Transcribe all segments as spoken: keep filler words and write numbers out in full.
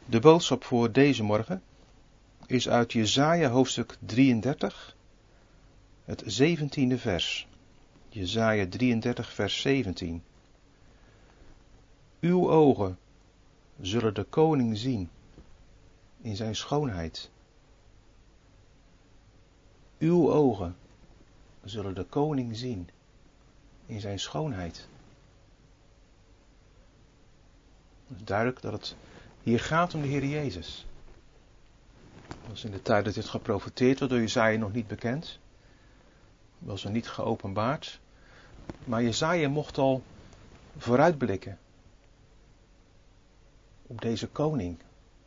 De boodschap voor deze morgen is uit Jesaja hoofdstuk drieëndertig, het zeventiende vers. Jesaja drieëndertig vers zeventien. Uw ogen zullen de koning zien in zijn schoonheid. Uw ogen zullen de koning zien in zijn schoonheid. Het is duidelijk dat het hier gaat om de Heer Jezus. Dat was in de tijd dat dit geprofeteerd werd door Jesaja nog niet bekend. Was er niet geopenbaard. Maar Jesaja mocht al vooruitblikken op deze koning.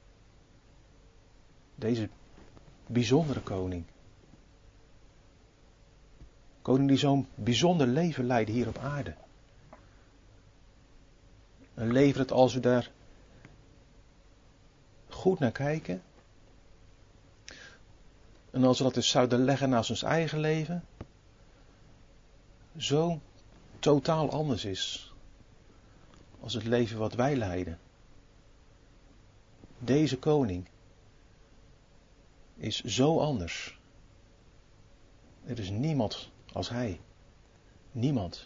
Deze bijzondere koning. Koning die zo'n bijzonder leven leidde hier op aarde. Een leven dat als we daar goed naar kijken. En als we dat eens zouden leggen naast ons eigen leven. Zo totaal anders is. Als het leven wat wij leiden. Deze koning is zo anders. Er is niemand als hij. Niemand.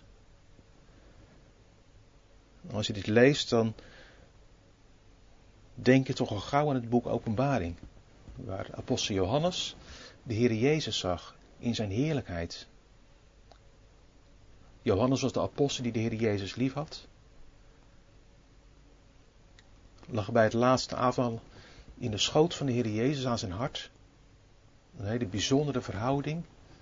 Als je dit leest, dan denk je toch al gauw aan het boek Openbaring. Waar apostel Johannes de Heer Jezus zag in zijn heerlijkheid. Johannes was de apostel die de Heer Jezus lief had. Lag bij het laatste avondmaal in de schoot van de Heer Jezus aan zijn hart. Een hele bijzondere verhouding.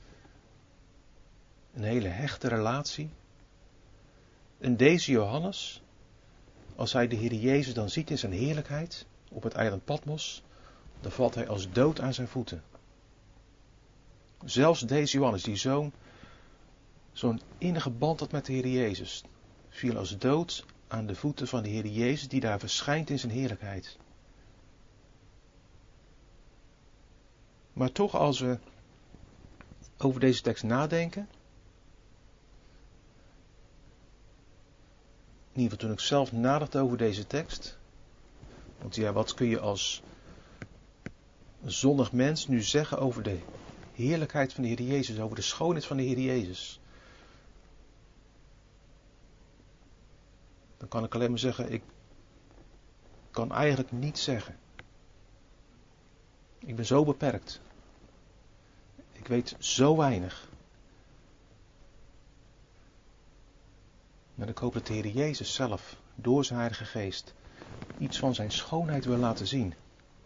Een hele hechte relatie. En deze Johannes, als hij de Heer Jezus dan ziet in zijn heerlijkheid op het eiland Patmos, dan valt hij als dood aan zijn voeten. Zelfs deze Johannes, die zo'n zo'n innige band had met de Heer Jezus, viel als dood aan de voeten van de Heer Jezus die daar verschijnt in zijn heerlijkheid. Maar toch, als we over deze tekst nadenken, in ieder geval toen ik zelf nadacht over deze tekst, want ja, wat kun je als zondig mens nu zeggen over de heerlijkheid van de Heer Jezus, over de schoonheid van de Heer Jezus? Dan kan ik alleen maar zeggen, ik kan eigenlijk niets zeggen. Ik ben zo beperkt. Ik weet zo weinig. Maar ik hoop dat de Heer Jezus zelf, door zijn Heilige Geest, iets van zijn schoonheid wil laten zien.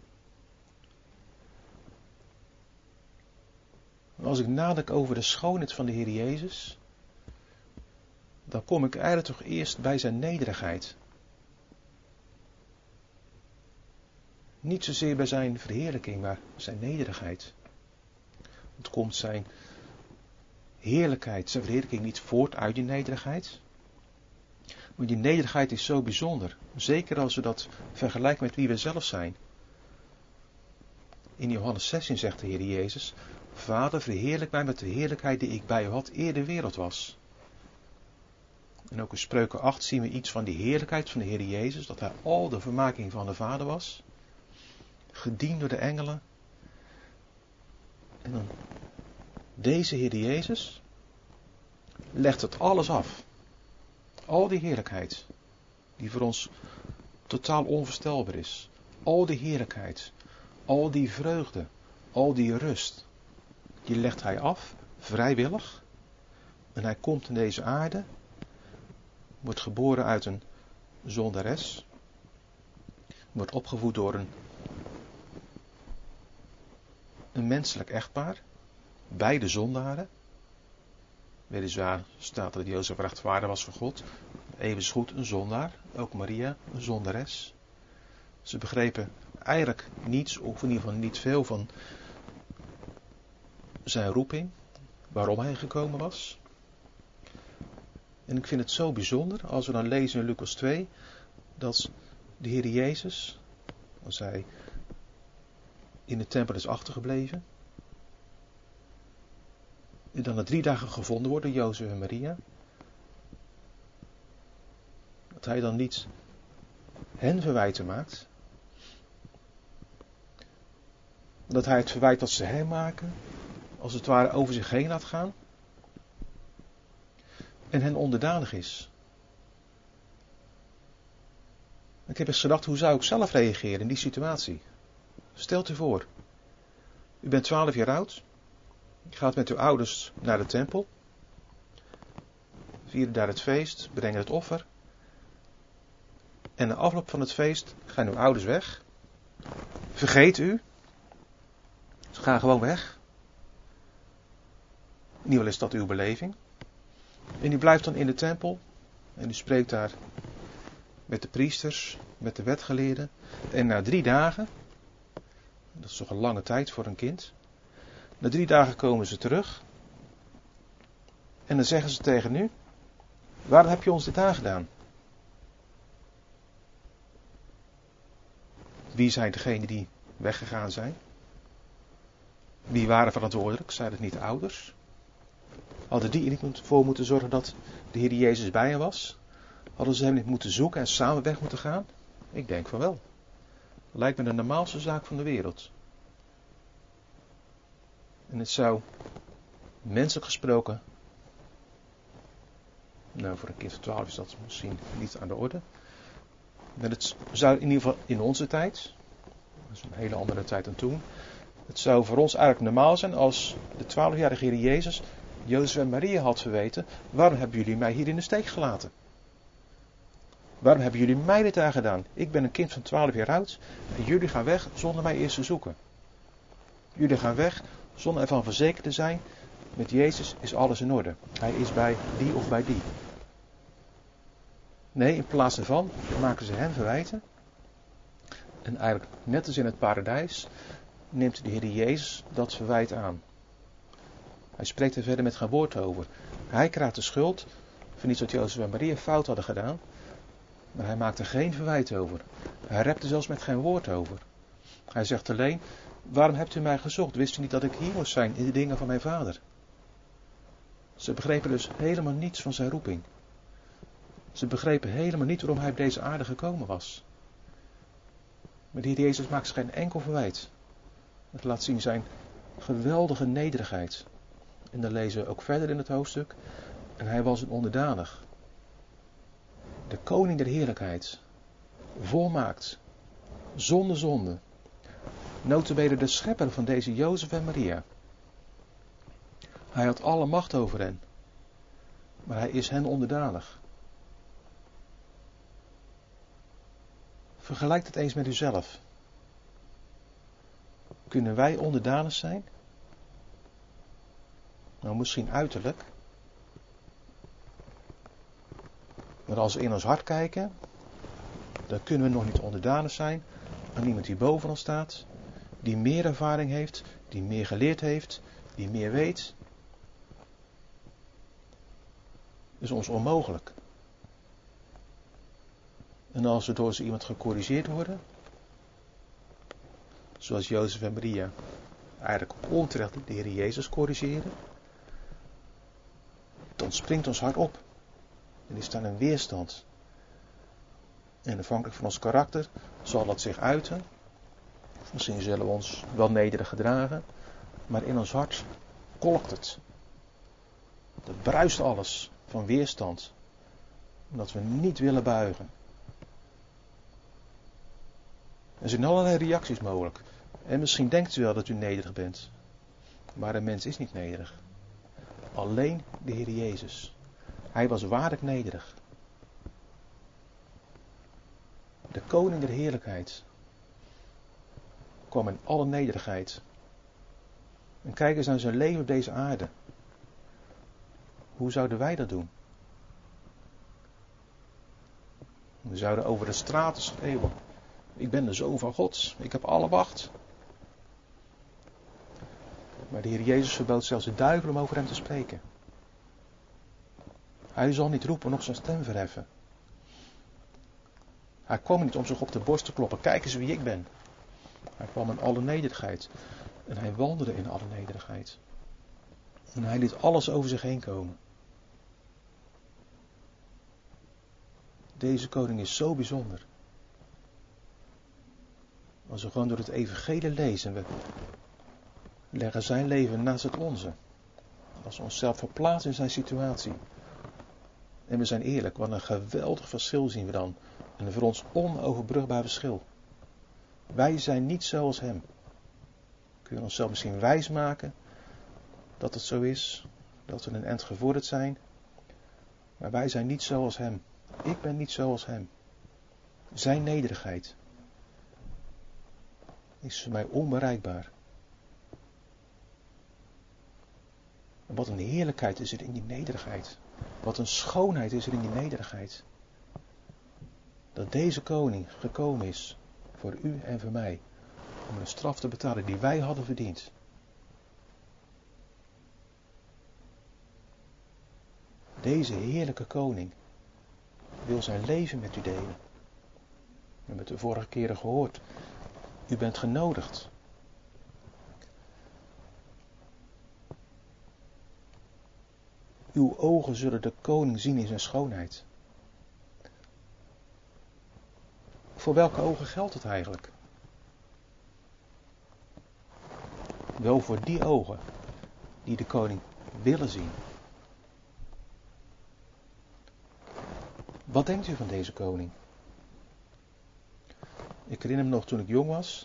Als ik nadenk over de schoonheid van de Heer Jezus, dan kom ik eigenlijk toch eerst bij zijn nederigheid. Niet zozeer bij zijn verheerlijking, maar zijn nederigheid. Want komt zijn heerlijkheid, zijn verheerlijking niet voort uit die nederigheid? Want die nederigheid is zo bijzonder. Zeker als we dat vergelijken met wie we zelf zijn. In Johannes zestien zegt de Heer Jezus: Vader, verheerlijk mij met de heerlijkheid die ik bij u had eer de wereld was. En ook in Spreuken acht zien we iets van die heerlijkheid van de Heer Jezus. Dat hij al de vermaking van de Vader was. Gediend door de engelen. En dan deze Heer Jezus legt het alles af. Al die heerlijkheid, die voor ons totaal onvoorstelbaar is. Al die heerlijkheid, al die vreugde, al die rust, die legt hij af, vrijwillig. En hij komt in deze aarde, wordt geboren uit een zondares, wordt opgevoed door een, een menselijk echtpaar, beide zondaren. Weliswaar staat er dat Jozef rechtvaardig was voor God. Even goed een zondaar. Ook Maria een zondares. Ze begrepen eigenlijk niets, of in ieder geval niet veel van zijn roeping. Waarom hij gekomen was. En ik vind het zo bijzonder als we dan lezen in Lucas twee. Dat de Heer Jezus, als hij in de tempel is achtergebleven. En dan na drie dagen gevonden worden, Jozef en Maria. Dat hij dan niet hen verwijten maakt. Dat hij het verwijt dat ze hem maken, als het ware over zich heen laat gaan. En hen onderdanig is. Ik heb eens gedacht, hoe zou ik zelf reageren in die situatie? Stelt u voor. U bent twaalf jaar oud. Je gaat met uw ouders naar de tempel. Vieren daar het feest, brengen het offer. En na afloop van het feest gaan uw ouders weg. Vergeet u. Ze gaan gewoon weg. In ieder geval is dat uw beleving. En u blijft dan in de tempel. En u spreekt daar met de priesters, met de wetgeleerden. En na drie dagen, dat is toch een lange tijd voor een kind. Na drie dagen komen ze terug. En dan zeggen ze tegen u, waarom heb je ons dit aangedaan? Wie zijn degenen die weggegaan zijn? Wie waren verantwoordelijk? Zijn het niet de ouders? Hadden die er niet voor moeten zorgen dat de Heer Jezus bij hen was? Hadden ze hem niet moeten zoeken en samen weg moeten gaan? Ik denk van wel. Dat lijkt me de normaalste zaak van de wereld. En het zou, menselijk gesproken, nou voor een kind van twaalf is dat misschien niet aan de orde. Maar het zou in ieder geval in onze tijd, dat is een hele andere tijd dan toen. Het zou voor ons eigenlijk normaal zijn als de twaalfjarige Heer Jezus Jozef en Maria had verweten. Waarom hebben jullie mij hier in de steek gelaten? Waarom hebben jullie mij dit aangedaan? Ik ben een kind van twaalf jaar oud en jullie gaan weg zonder mij eerst te zoeken. Jullie gaan weg zonder ervan verzekerd te zijn. Met Jezus is alles in orde. Hij is bij die of bij die. Nee, in plaats daarvan maken ze hem verwijten. En eigenlijk net als in het paradijs neemt de Heer Jezus dat verwijt aan. Hij spreekt er verder met geen woord over. Hij krijgt de schuld van iets wat Jozef en Maria fout hadden gedaan. Maar hij maakt er geen verwijt over. Hij rept er zelfs met geen woord over. Hij zegt alleen, waarom hebt u mij gezocht? Wist u niet dat ik hier moest zijn in de dingen van mijn vader? Ze begrepen dus helemaal niets van zijn roeping. Ze begrepen helemaal niet waarom hij op deze aarde gekomen was. Maar de Heer Jezus maakt geen enkel verwijt. Het laat zien zijn geweldige nederigheid. En dan lezen we ook verder in het hoofdstuk. En hij was een onderdanig. De koning der heerlijkheid. Volmaakt. Zonder zonde. Nota bene de schepper van deze Jozef en Maria. Hij had alle macht over hen. Maar hij is hen onderdanig. Vergelijk het eens met uzelf. Kunnen wij onderdanig zijn? Nou, misschien uiterlijk. Maar als we in ons hart kijken, dan kunnen we nog niet onderdanig zijn aan iemand die boven ons staat, die meer ervaring heeft, die meer geleerd heeft, die meer weet. Dat is ons onmogelijk. En als we door zo iemand gecorrigeerd worden, zoals Jozef en Maria eigenlijk onterecht de Heer Jezus corrigeren, dan springt ons hart op. En is dan een weerstand. En afhankelijk van ons karakter zal dat zich uiten. Misschien zullen we ons wel nederig gedragen, maar in ons hart kolkt het. Het bruist alles van weerstand. Omdat we niet willen buigen. Er zijn allerlei reacties mogelijk. En misschien denkt u wel dat u nederig bent. Maar een mens is niet nederig. Alleen de Heer Jezus. Hij was waarlijk nederig. De koning der heerlijkheid kwam in alle nederigheid. En kijk eens naar zijn leven op deze aarde. Hoe zouden wij dat doen? We zouden over de straten schreeuwen. Ik ben de zoon van God. Ik heb alle macht. Maar de Heer Jezus verbood zelfs de duivel om over hem te spreken. Hij zal niet roepen, noch zijn stem verheffen. Hij kwam niet om zich op de borst te kloppen. Kijk eens wie ik ben. Hij kwam in alle nederigheid. En hij wandelde in alle nederigheid. En hij liet alles over zich heen komen. Deze koning is zo bijzonder. Als Als we gewoon door het evangelie lezen, we leggen zijn leven naast het onze. Als we onszelf verplaatsen in zijn situatie. En we zijn eerlijk, wat een geweldig verschil zien we dan. Een voor ons onoverbrugbaar verschil. Wij zijn niet zoals hem. We kunnen onszelf misschien wijsmaken dat het zo is. Dat we een end gevorderd zijn. Maar wij zijn niet zoals hem. Ik ben niet zoals hem. Zijn nederigheid is voor mij onbereikbaar. En wat een heerlijkheid is er in die nederigheid. Wat een schoonheid is er in die nederigheid. Dat deze koning gekomen is voor u en voor mij. Om een straf te betalen die wij hadden verdiend. Deze heerlijke koning wil zijn leven met u delen. We hebben het de vorige keren gehoord. U bent genodigd. Uw ogen zullen de koning zien in zijn schoonheid. Voor welke ogen geldt het eigenlijk? Wel voor die ogen die de koning willen zien. Wat denkt u van deze koning? Ik herinner me nog toen ik jong was.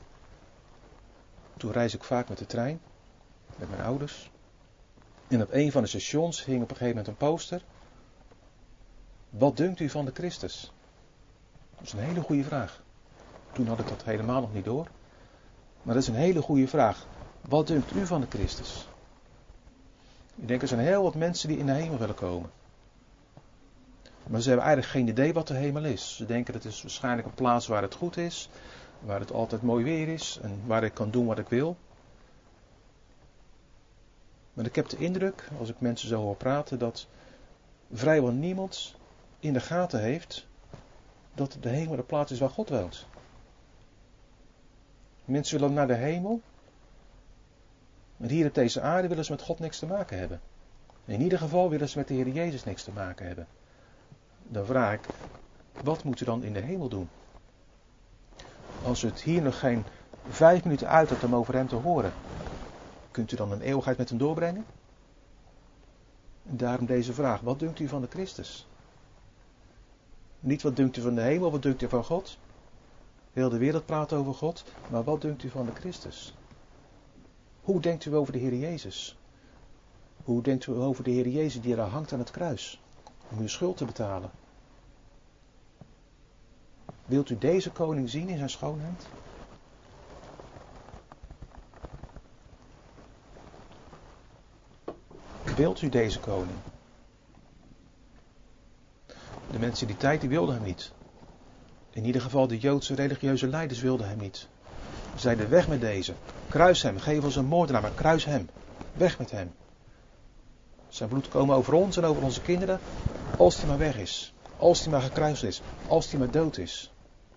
Toen reis ik vaak met de trein. Met mijn ouders. En op een van de stations hing op een gegeven moment een poster. Wat dunkt u van de Christus? Dat is een hele goede vraag. Toen had ik dat helemaal nog niet door. Maar dat is een hele goede vraag. Wat dunkt u van de Christus? Ik denk er zijn heel wat mensen die in de hemel willen komen. Maar ze hebben eigenlijk geen idee wat de hemel is. Ze denken dat het is waarschijnlijk een plaats waar het goed is. Waar het altijd mooi weer is. En waar ik kan doen wat ik wil. Maar ik heb de indruk, als ik mensen zo hoor praten, dat vrijwel niemand in de gaten heeft dat de hemel de plaats is waar God woont. Mensen willen naar de hemel. Maar hier op deze aarde willen ze met God niks te maken hebben. In ieder geval willen ze met de Heer Jezus niks te maken hebben. Dan vraag ik, wat moet u dan in de hemel doen? Als u het hier nog geen vijf minuten uit hebt om over hem te horen, kunt u dan een eeuwigheid met hem doorbrengen? En daarom deze vraag, wat dunkt u van de Christus? Niet wat dunkt u van de hemel, wat dunkt u van God? Heel de wereld praat over God, maar wat dunkt u van de Christus? Hoe denkt u over de Heer Jezus? Hoe denkt u over de Heer Jezus die er hangt aan het kruis? Om uw schuld te betalen. Wilt u deze koning zien in zijn schoonheid? Wilt u deze koning? De mensen in die tijd die wilden hem niet. In ieder geval de Joodse religieuze leiders wilden hem niet. Ze zeiden weg met deze. Kruis hem. Geef ons een moordenaar, maar kruis hem. Weg met hem. Zijn bloed komen over ons en over onze kinderen. Als hij maar weg is. Als hij maar gekruist is. Als hij maar dood is.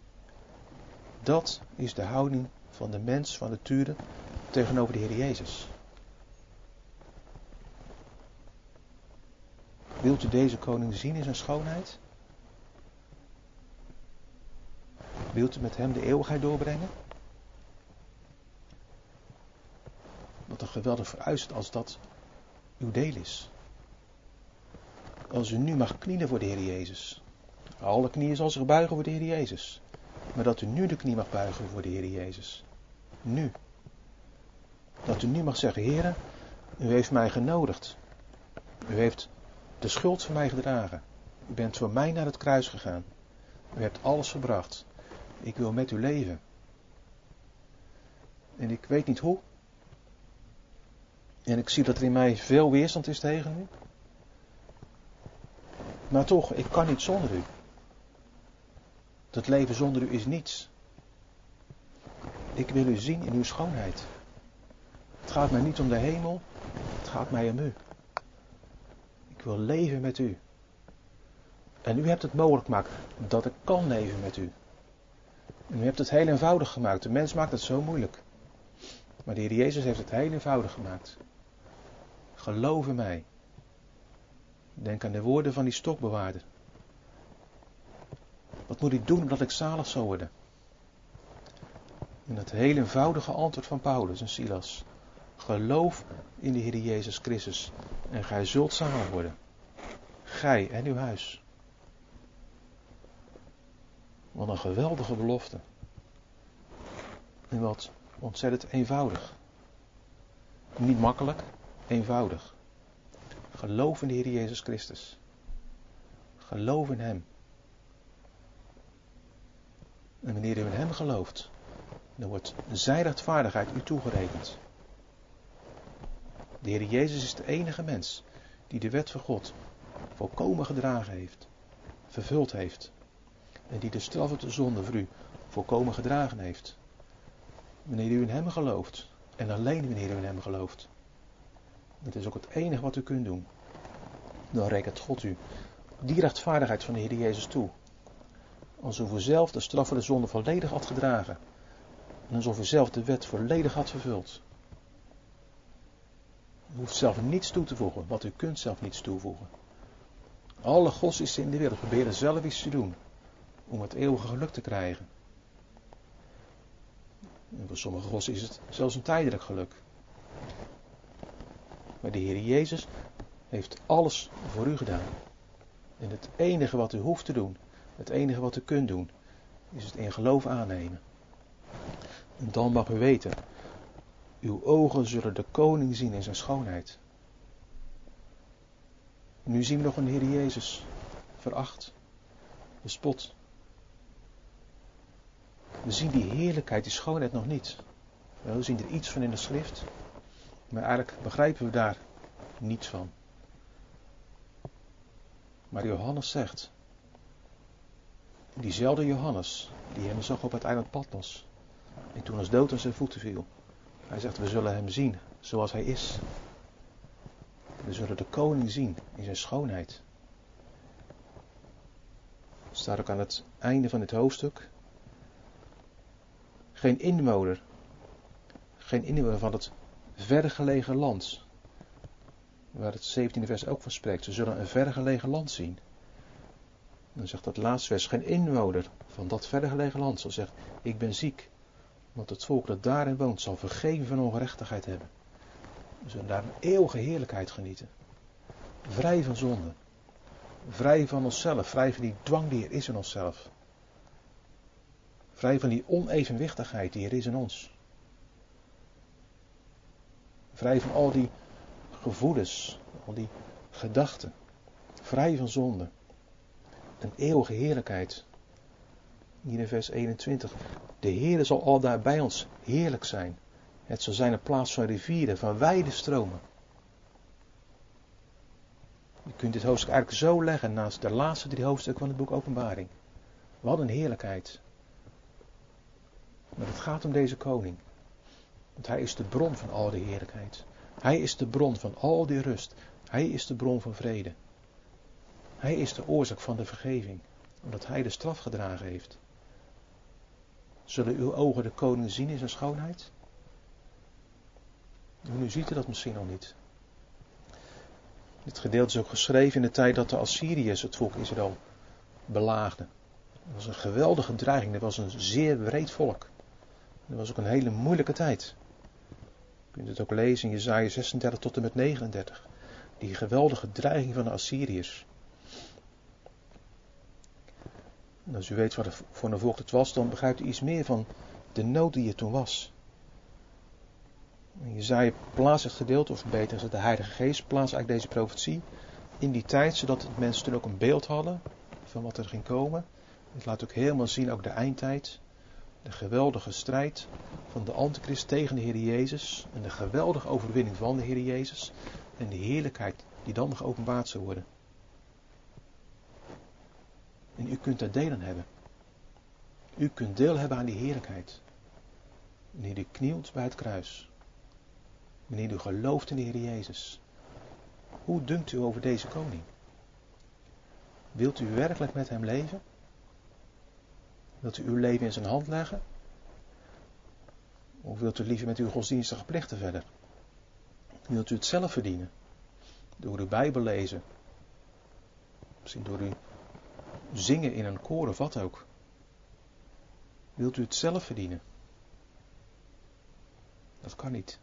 Dat is de houding van de mens van nature tegenover de Heer Jezus. Wilt u deze koning zien in zijn schoonheid? Wilt u met hem de eeuwigheid doorbrengen? Wat een geweldig vooruitzicht als dat uw deel is. Als u nu mag knielen voor de Heer Jezus. Alle knieën zal zich buigen voor de Heer Jezus. Maar dat u nu de knie mag buigen voor de Heer Jezus. Nu. Dat u nu mag zeggen, Heere, u heeft mij genodigd. U heeft de schuld voor mij gedragen. U bent voor mij naar het kruis gegaan. U hebt alles verbracht. Ik wil met u leven. En ik weet niet hoe. En ik zie dat er in mij veel weerstand is tegen u. Maar toch, ik kan niet zonder u. Dat leven zonder u is niets. Ik wil u zien in uw schoonheid. Het gaat mij niet om de hemel. Het gaat mij om u. Ik wil leven met u. En u hebt het mogelijk gemaakt dat ik kan leven met u. En u hebt het heel eenvoudig gemaakt. De mens maakt het zo moeilijk. Maar de Heer Jezus heeft het heel eenvoudig gemaakt. Geloof in mij. Denk aan de woorden van die stokbewaarder. Wat moet ik doen omdat ik zalig zal worden? En het heel eenvoudige antwoord van Paulus en Silas. Geloof in de Heer Jezus Christus en gij zult zalig worden. Gij en uw huis. Wat een geweldige belofte. En wat ontzettend eenvoudig. Niet makkelijk, eenvoudig. Geloof in de Heer Jezus Christus. Geloof in Hem. En wanneer u in Hem gelooft, dan wordt zijn rechtvaardigheid u toegerekend. De Heer Jezus is de enige mens die de wet van God volkomen gedragen heeft, vervuld heeft. En die de straf op de zonde voor u volkomen gedragen heeft. Wanneer u in Hem gelooft, en alleen wanneer u in Hem gelooft. Dat is ook het enige wat u kunt doen. Dan rekent God u die rechtvaardigheid van de Heer Jezus toe. Alsof u zelf de straf voor de zonde volledig had gedragen. En alsof u zelf de wet volledig had vervuld. U hoeft zelf niets toe te voegen, want u kunt zelf niets toevoegen. Alle godsdiensten in de wereld proberen zelf iets te doen om het eeuwige geluk te krijgen. En voor sommige godsdiensten is het zelfs een tijdelijk geluk. Maar de Heer Jezus heeft alles voor u gedaan. En het enige wat u hoeft te doen, het enige wat u kunt doen, is het in geloof aannemen. En dan mag u weten, uw ogen zullen de koning zien in zijn schoonheid. Nu zien we nog een Heer Jezus, veracht, bespot. We zien die heerlijkheid, die schoonheid nog niet. We zien er iets van in de schrift, maar eigenlijk begrijpen we daar niets van. Maar Johannes zegt, diezelfde Johannes, die hem zag op het eiland Patmos, en toen als dood aan zijn voeten viel. Hij zegt, we zullen hem zien zoals hij is. We zullen de koning zien in zijn schoonheid. Het staat ook aan het einde van dit hoofdstuk. Geen inwoner, geen inwoner van het vergelegen land, waar het zeventiende vers ook van spreekt. Ze zullen een vergelegen land zien. Dan zegt dat laatste vers, geen inwoner van dat vergelegen land zal zeggen, ik ben ziek. Want het volk dat daarin woont zal vergeven van ongerechtigheid hebben. We zullen daar een eeuwige heerlijkheid genieten. Vrij van zonde. Vrij van onszelf. Vrij van die dwang die er is in onszelf. Vrij van die onevenwichtigheid die er is in ons. Vrij van al die gevoelens. Al die gedachten. Vrij van zonde. Een eeuwige heerlijkheid. Hier in vers eenentwintig. De Heere zal al daar bij ons heerlijk zijn. Het zal zijn een plaats van rivieren, van wijde stromen. Je kunt dit hoofdstuk eigenlijk zo leggen naast de laatste drie hoofdstukken van het boek Openbaring. Wat een heerlijkheid. Maar het gaat om deze koning. Want hij is de bron van al die heerlijkheid. Hij is de bron van al die rust. Hij is de bron van vrede. Hij is de oorzaak van de vergeving. Omdat hij de straf gedragen heeft. Zullen uw ogen de koning zien in zijn schoonheid? Nu ziet u dat misschien nog niet. Dit gedeelte is ook geschreven in de tijd dat de Assyriërs het volk Israël belaagden. Dat was een geweldige dreiging. Dat was een zeer breed volk. Dat was ook een hele moeilijke tijd. Je kunt het ook lezen in Jesaja zesendertig tot en met negenendertig. Die geweldige dreiging van de Assyriërs. En als u weet wat voor een volk het was, dan begrijpt u iets meer van de nood die er toen was. Jesaja plaatst het gedeelte, of beter gezegd de Heilige Geest plaatst eigenlijk deze profetie in die tijd, zodat mensen toen ook een beeld hadden van wat er ging komen. Het laat ook helemaal zien, ook de eindtijd, de geweldige strijd van de antichrist tegen de Heer Jezus en de geweldige overwinning van de Heer Jezus en de heerlijkheid die dan geopenbaard zou worden. En u kunt daar deel aan hebben. U kunt deel hebben aan die heerlijkheid. Wanneer u knielt bij het kruis. Wanneer u gelooft in de Heer Jezus. Hoe dunkt u over deze koning? Wilt u werkelijk met hem leven? Wilt u uw leven in zijn hand leggen? Of wilt u liever met uw godsdienstige plichten verder? Wilt u het zelf verdienen? Door uw Bijbel lezen? Misschien door u zingen in een koor of wat ook. Wilt u het zelf verdienen? Dat kan niet.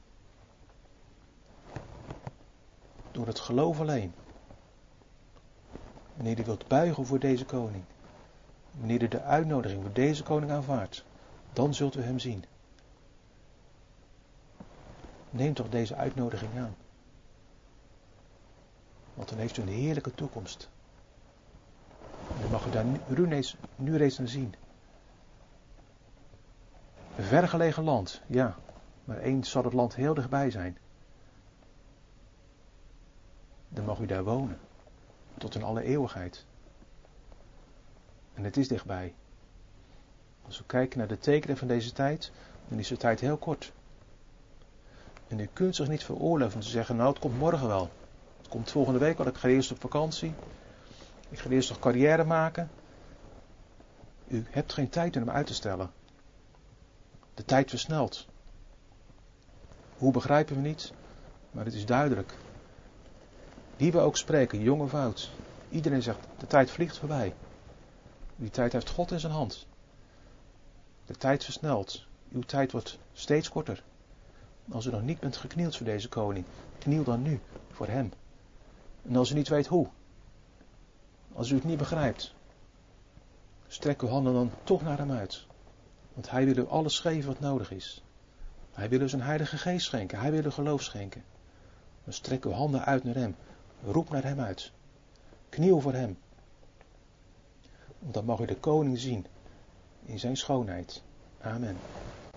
Door het geloof alleen. Wanneer u wilt buigen voor deze koning. Wanneer u de uitnodiging voor deze koning aanvaardt. Dan zult u hem zien. Neem toch deze uitnodiging aan. Want dan heeft u een heerlijke toekomst. En dan mag u daar nu, reeds, nu reeds naar zien. Een vergelegen land, ja. Maar eens zal het land heel dichtbij zijn. Dan mag u daar wonen. Tot in alle eeuwigheid. En het is dichtbij. Als we kijken naar de tekenen van deze tijd, dan is de tijd heel kort. En u kunt zich niet veroorloven om te zeggen, nou het komt morgen wel. Het komt volgende week, want ik ga eerst op vakantie. Ik ga eerst nog carrière maken. U hebt geen tijd om hem uit te stellen. De tijd versnelt. Hoe begrijpen we niet? Maar het is duidelijk. Wie we ook spreken, jong of oud. Iedereen zegt, de tijd vliegt voorbij. Die tijd heeft God in zijn hand. De tijd versnelt. Uw tijd wordt steeds korter. Als u nog niet bent geknield voor deze koning, kniel dan nu voor hem. En als u niet weet hoe, als u het niet begrijpt, strek uw handen dan toch naar hem uit. Want hij wil u alles geven wat nodig is. Hij wil u zijn heilige geest schenken. Hij wil u geloof schenken. Dan strek uw handen uit naar hem. Roep naar hem uit. Kniel voor hem. Want dan mag u de koning zien in zijn schoonheid. Amen.